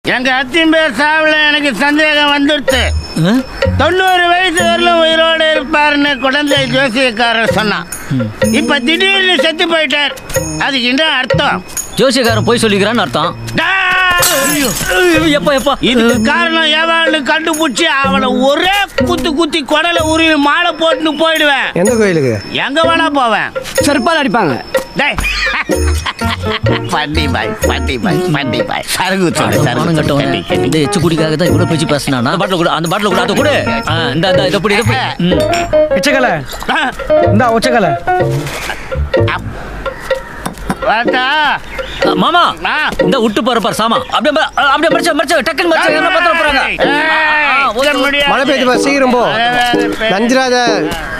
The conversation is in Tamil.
எங்க அத்தின் பேர் சாவுல எனக்கு சந்தேகம் வந்துடுச்சு. 90 வயசு வரலும் உயிரோடு இருப்பாருன்னு குழந்தை ஜோசியக்காரர் சொன்னான். இப்ப திடீர்னு செத்து போயிட்டார். அதுக்கு என்ன அர்த்தம்? ஜோசியக்காரன் போய் சொல்லிக்கிறான்னு அர்த்தம். இதுக்கு காரணம் எவன்னு கண்டுபிடிச்சி அவனை ஒரே குத்தி குடலை உருவி மாலை போட்டுன்னு போயிடுவேன். எந்த கோயிலுக்கு? எங்க வேணா போவேன். செருப்பால் அடிப்பாங்க. குடிக்காக தான் இவ்வளவு பேச்சு பேசினா. அந்த பாட்டில் கூட அதை கூட எச்சக்கலை இந்த ஒச்சக்கலை மாமா இந்த விட்டு போற சாமா அப்படியே மறைச்ச டக்குன்னு மறைச்ச போறாங்க. மழை பெய்யுது, சீக்கிரம் போ. நஞ்சிராத.